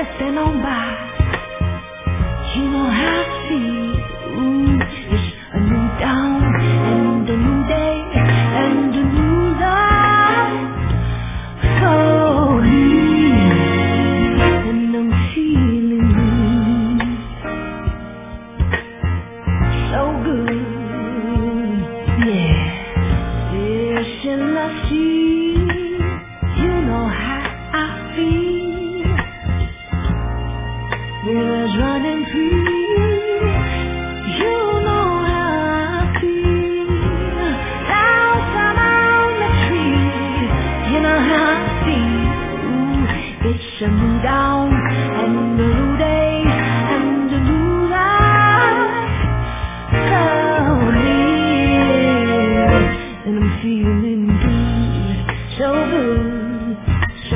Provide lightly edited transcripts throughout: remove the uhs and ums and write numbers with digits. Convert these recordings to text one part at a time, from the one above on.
drifting on by. You know how I feel. It's a new dawn and a new day and a new life for me. And I'm feeling so good. Yeah. Listen, I see. You know how I feel. Rivers running free. You know how I feel. Clouds on the tree. You know how I feel. It's a new dawn and a new day and a new life for me. And I'm feeling good, so good, so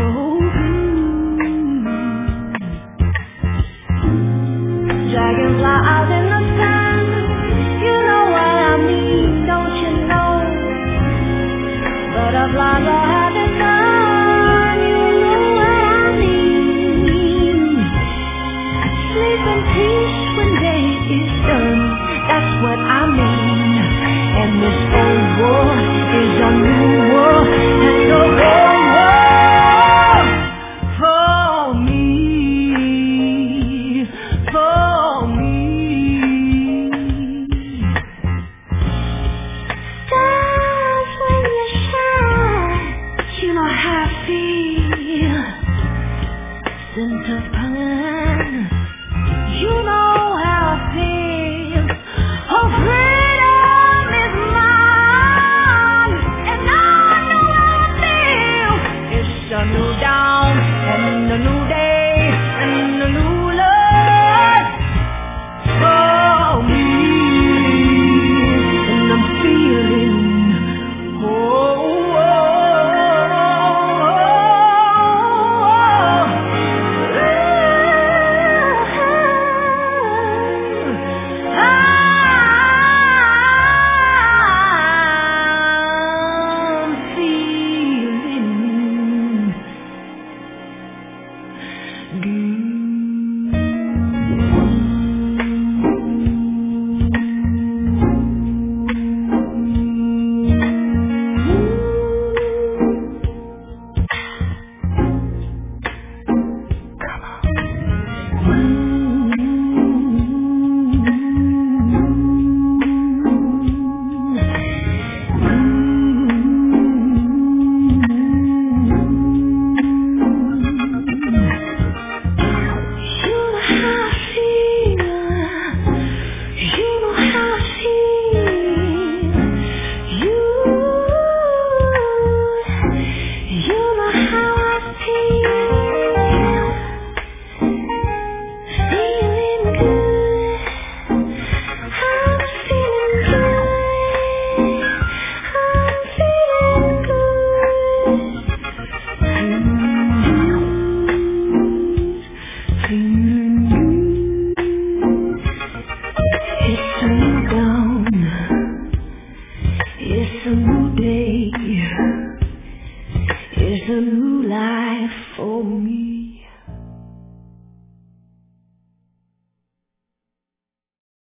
good. Dragonfly out in the sun, you know what I mean, don't you know? Butterflies are having fun, you know what I mean. Sleep in peace when day is done, that's what I mean. And this old war is a new war, and the whole world for me, for me. Stars when you shine, you know how I feel. Scent of pine, you know how I feel. Oh, freedom is mine, and I know how I feel. It's a new dawn and a new day and a new life for me, and I'm feeling I'm feeling good.